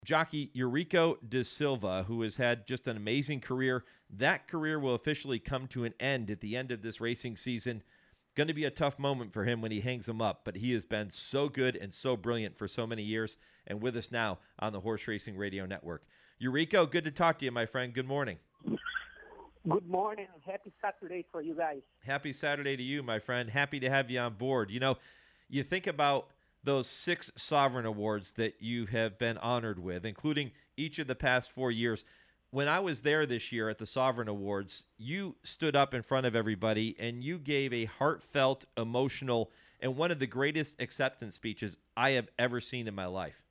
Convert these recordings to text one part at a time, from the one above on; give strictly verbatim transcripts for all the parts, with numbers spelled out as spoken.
Jockey Eurico da Silva, who has had just an amazing career. That career will officially come to an end at the end of this racing season. Going to be a tough moment for him when he hangs him up, but he has been so good and so brilliant for so many years, and with us now on the Horse Racing Radio Network. Eurico, good to talk to you, my friend. Good morning. Good morning. Happy Saturday for you guys. Happy Saturday to you, my friend. Happy to have you on board. You know, you think about those six Sovereign Awards that you have been honored with, including each of the past four years. When I was there this year at the Sovereign Awards, you stood up in front of everybody and you gave a heartfelt, emotional, and one of the greatest acceptance speeches I have ever seen in my life.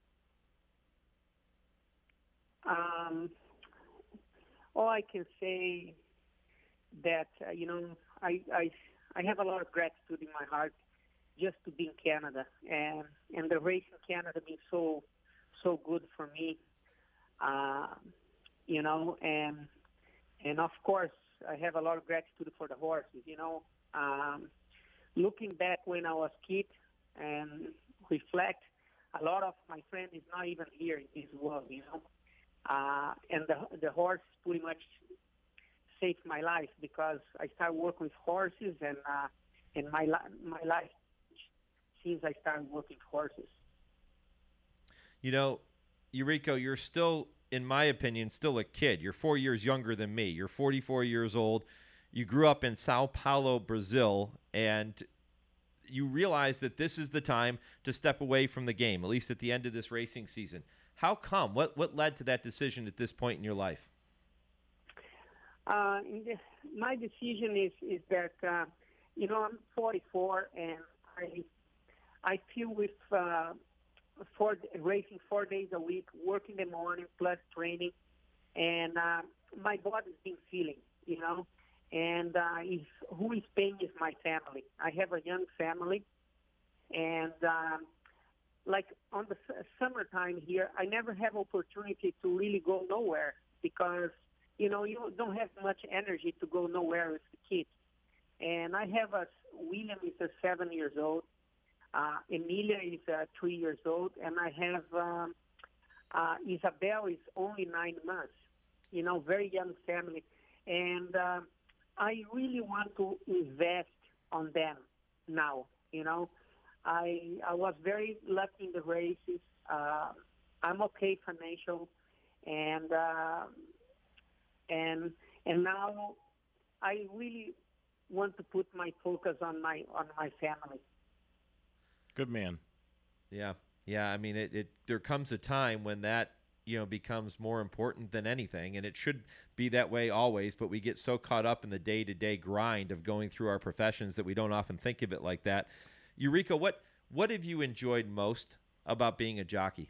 Um, all I can say that, uh, you know, I, I, I have a lot of gratitude in my heart just to be in Canada, and and the race in Canada being so so good for me, uh, you know, and and of course I have a lot of gratitude for the horses, you know. Um, looking back when I was kid and reflect, a lot of my friends is not even here in this world, you know, uh, and the the horse pretty much saved my life because I started working with horses, and uh, and my li- my life. Since I started working with horses. You know, Eurico, you're still, in my opinion, still a kid. You're four years younger than me. You're forty-four years old. You grew up in Sao Paulo, Brazil, and you realize that this is the time to step away from the game, at least at the end of this racing season. How come? What what led to that decision at this point in your life? Uh, the, my decision is, is that, uh, you know, I'm forty-four, and I I feel with uh, four, racing four days a week, work in the morning plus training, and uh, my body's been feeling, you know. And uh, if, who is paying is my family. I have a young family, and um, like on the s- summertime here, I never have opportunity to really go nowhere because, you know, you don't have much energy to go nowhere with the kids. And I have a William is a seven years old. Uh, Emilia is uh, three years old, and I have um, uh, Isabel is only nine months. You know, very young family, and uh, I really want to invest on them now. You know, I I was very lucky in the races. Uh, I'm okay financial, and uh, and and now I really want to put my focus on my on my family. Good man. Yeah, yeah. I mean, it, it. There comes a time when that you know becomes more important than anything, and it should be that way always. But we get so caught up in the day-to-day grind of going through our professions that we don't often think of it like that. Eurico, what what have you enjoyed most about being a jockey?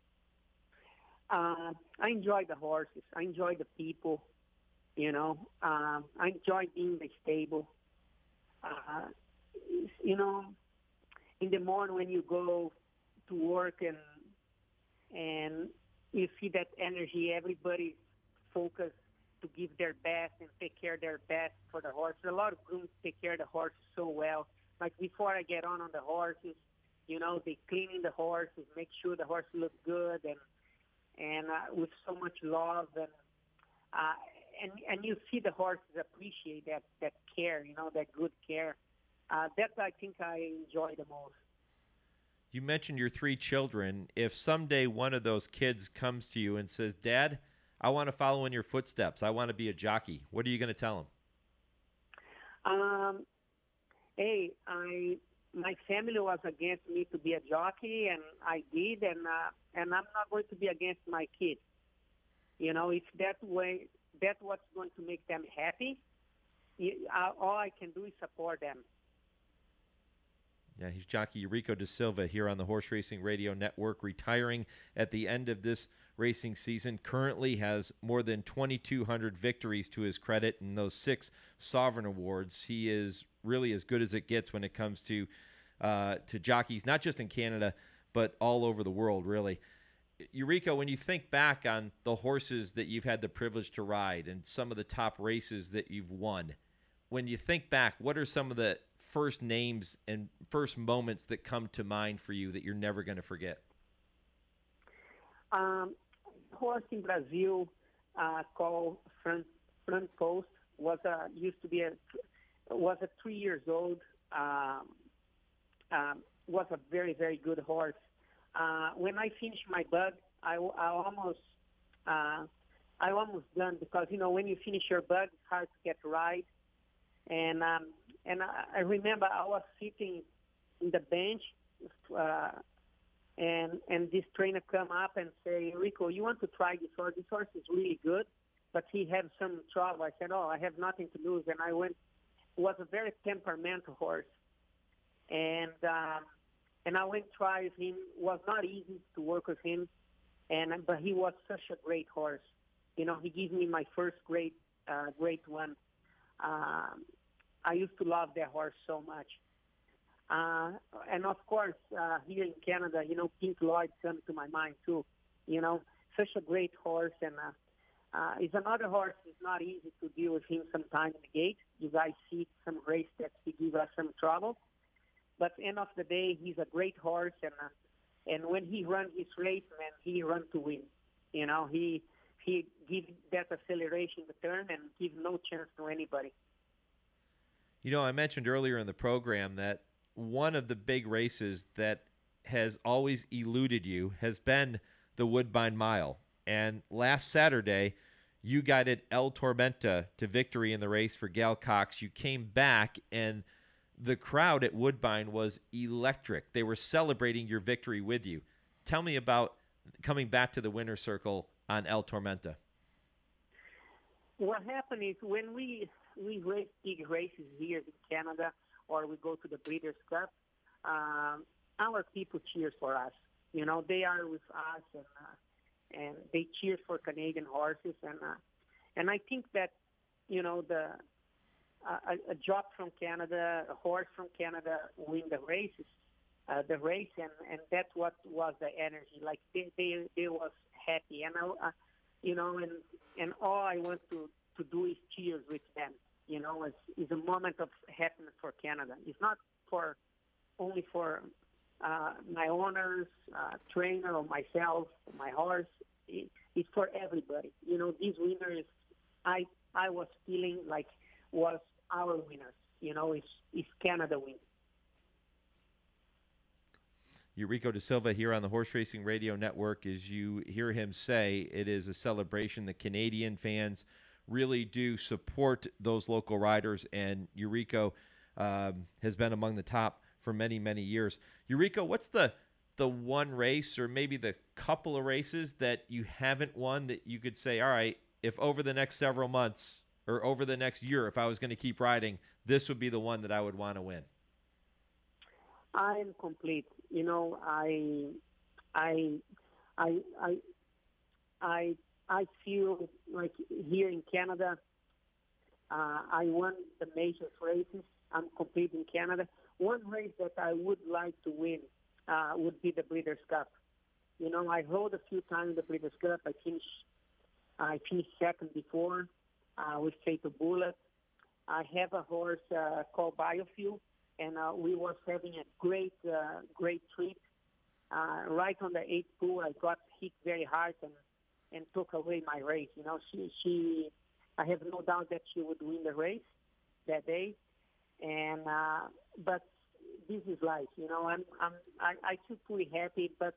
Uh, I enjoy the horses. I enjoy the people. You know, um, I enjoy being in the stable. Uh, you know. In the morning when you go to work and and you see that energy, everybody focused to give their best and take care of their best for the horses. A lot of grooms take care of the horses so well. Like before I get on on the horses, you know, they cleaning the horses, make sure the horse looks good, and and uh, with so much love, and uh, and and you see the horses appreciate that that care, you know, that good care. Uh, that I think I enjoy the most. You mentioned your three children. If someday one of those kids comes to you and says, "Dad, I want to follow in your footsteps. I want to be a jockey," what are you going to tell them? Um, hey, I my family was against me to be a jockey, and I did, and uh, and I'm not going to be against my kids. You know, if that way, that's what's going to make them happy. You, uh, all I can do is support them. Yeah, he's jockey Eurico da Silva here on the Horse Racing Radio Network, retiring at the end of this racing season. Currently has more than twenty-two hundred victories to his credit in those six Sovereign Awards. He is really as good as it gets when it comes to uh, to jockeys, not just in Canada, but all over the world, really. Eurico, when you think back on the horses that you've had the privilege to ride and some of the top races that you've won, when you think back, what are some of the first names and first moments that come to mind for you that you're never going to forget? Um, horse in Brazil uh, called front front post was a used to be a was a three years old. Um, um, was a very very good horse. Uh, when I finished my bug, I, I almost uh, I almost done because you know when you finish your bug, it's hard to get right. And um, and I, I remember I was sitting in the bench. Uh, And and this trainer come up and say, Rico, you want to try this horse? This horse is really good, but he had some trouble. I said, oh, I have nothing to lose. And I went. It was a very temperamental horse, and um, and I went try with him. It was not easy to work with him, and but he was such a great horse. You know, he gave me my first great uh, great one. Um, I used to love that horse so much. Uh, and of course, uh, here in Canada, you know, Pink Lloyd comes to my mind too. You know, such a great horse, and uh, uh, it's another horse. It's not easy to deal with him sometimes in the gate. You guys see some race that he give us some trouble, but end of the day, he's a great horse, and uh, and when he run his race, man, he run to win. You know, he he give that acceleration the turn and give no chance to anybody. You know, I mentioned earlier in the program that one of the big races that has always eluded you has been the Woodbine Mile. And last Saturday, you guided El Tormenta to victory in the race for Gail Cox. You came back, and the crowd at Woodbine was electric. They were celebrating your victory with you. Tell me about coming back to the winner's circle on El Tormenta. What happened is when we, we race big races here in Canada, or we go to the Breeders' Cup, um, our people cheer for us. You know, they are with us, and uh, and they cheer for Canadian horses, and uh, and I think that, you know, the uh, a, a job from Canada, a horse from Canada win the races, uh, the race, and, and that's what was the energy. Like they they, they was happy, and I, uh, you know, and and all I want to, to do is cheers with them. You know, it's, it's a moment of happiness for Canada. It's not for only for uh, my owners, uh, trainer, or myself, or my horse. It, it's for everybody. You know, these winners, I I was feeling like was our winners. You know, it's it's Canada win. Eurico Da Silva here on the Horse Racing Radio Network. As you hear him say, it is a celebration. The Canadian fans really do support those local riders, and Eurico um, has been among the top for many, many years. Eurico, what's the the one race or maybe the couple of races that you haven't won that you could say, all right, if over the next several months or over the next year, if I was going to keep riding, this would be the one that I would want to win? I'm complete. You know, I, I, I, I, I I feel like here in Canada, uh, I won the major races. I'm complete in Canada. One race that I would like to win uh, would be the Breeders' Cup. You know, I rode a few times the Breeders' Cup. I finished, I finished second before uh, with Fatal Bullet. I have a horse uh, called Biofuel, and uh, we was having a great, uh, great trip. Uh, right on the eighth pool, I got hit very hard and and took away my race. You know, she, she, I have no doubt that she would win the race that day. And, uh, but this is life, you know, I'm, I'm, I, I feel pretty happy, but,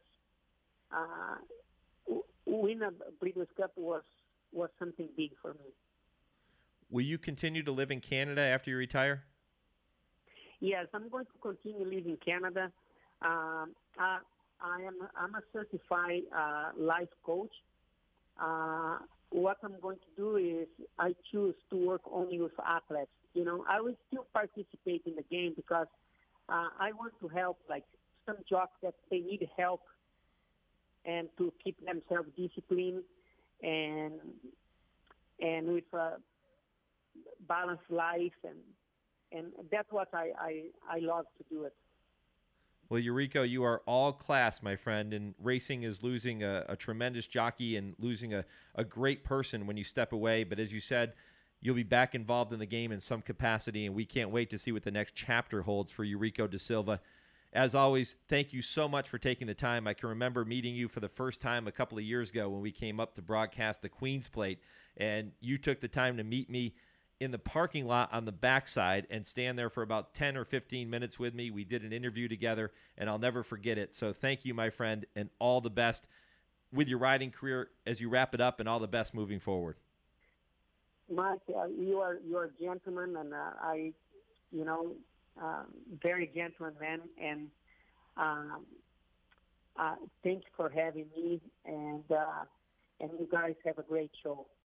uh, win a Breeders' Cup was, was something big for me. Will you continue to live in Canada after you retire? Yes, I'm going to continue living in Canada. Um, I, I am, I'm a certified, uh, life coach. Uh, what I'm going to do is I choose to work only with athletes. You know, I will still participate in the game because uh, I want to help, like some jocks that they need help and to keep themselves disciplined and and with a balanced life, and and that's what I, I, I love to do it. Well, Eurico, you are all class, my friend, and racing is losing a, a tremendous jockey and losing a, a great person when you step away. But as you said, you'll be back involved in the game in some capacity, and we can't wait to see what the next chapter holds for Eurico Da Silva. as always, thank you so much for taking the time. I can remember meeting you for the first time a couple of years ago when we came up to broadcast the Queen's Plate, and you took the time to meet me in the parking lot on the backside and stand there for about ten or fifteen minutes with me. We did an interview together, and I'll never forget it. So thank you, my friend, and all the best with your riding career as you wrap it up, and all the best moving forward. Mike, uh, you are you are a gentleman, and uh, I, you know, um, very gentleman man, and um, uh, thanks for having me, and uh, and you guys have a great show.